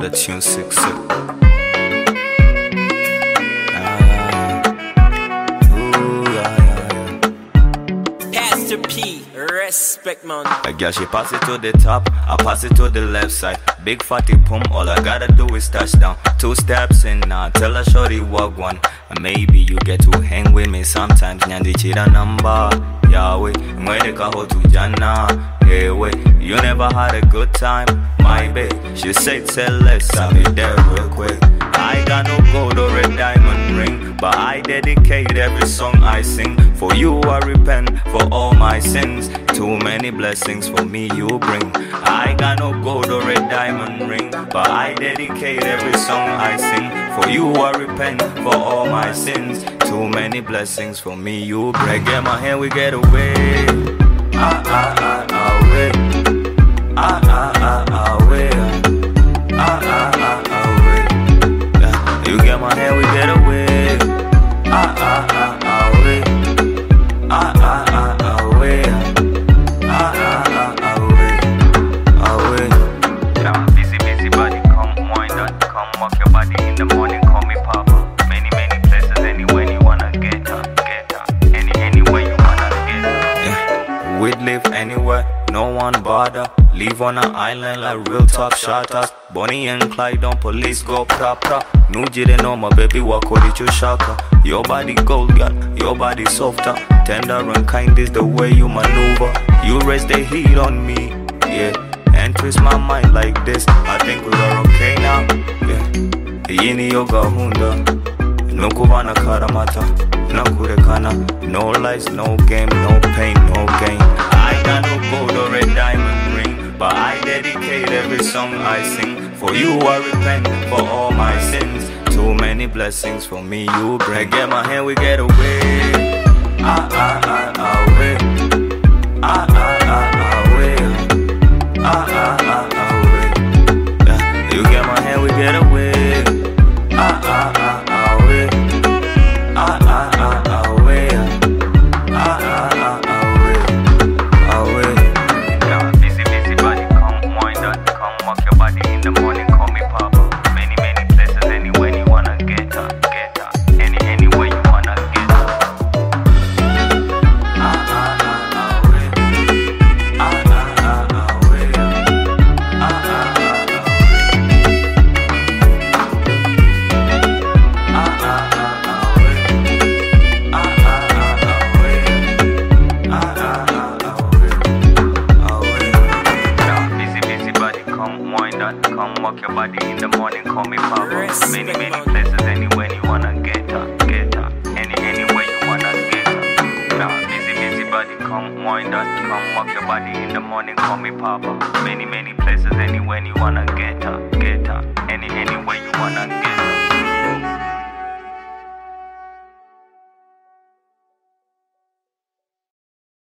the tune 6. Pastor P, respect man. A girl she pass it to the top, I pass it to the left side. Big fatty pum, all I gotta do is touch down. 2 steps in now, tell her shorty walk one. And maybe you get to hang with me sometimes. Nyandi chida number, Yahweh. Mwede kaho tu jana, hey wait. You never had a good time, my babe. She said tell less, I'll be there real quick. I got no gold or a diamond ring, but I dedicate every song I sing. For you I repent for all my sins. Too many blessings for me you bring. I got no gold or a diamond ring, but I dedicate every song I sing. For you I repent for all my sins. Too many blessings for me you bring. Get my hand, we get away. Away. Away. Away. You get my hand, we get away. Away. Away. Yeah, busy body, come wind up, come walk your body in the morning, call me Papa. Many places, anywhere you wanna get her. Anywhere you wanna get her. Yeah. We'd live anywhere, no one bother. Live on an island like real top shotters. Bonnie and Clyde, don't police go pra. No jide no my baby, walk with you shaka. Your body gold, girl, your body softer. Tender and kind is the way you maneuver. You raise the heat on me, yeah. And twist my mind like this. I think we are okay now, yeah. Yini yoga hunda, no kubana karamata, no kurekana. No lies, no game, no pain, no gain. I got no gold or a diamond ring, but I dedicate every song I sing. For you I repent for all my sins. Too many blessings for me you bring. Get my hand, we get away. Away. Away. Away. Yeah. You get my hand, we get away. Away. Away. Yeah, busy body, come wind up, come walk your body in the morning, call me Papa. Many places, anywhere you wanna get her. Anywhere you wanna get her. Come walk your body in the morning, call me Papa. Many places, anywhere you wanna get her. Anywhere you wanna get her. Nah, busy body, come wind up, come walk your body in the morning, call me Papa. Many places, anywhere you wanna get her.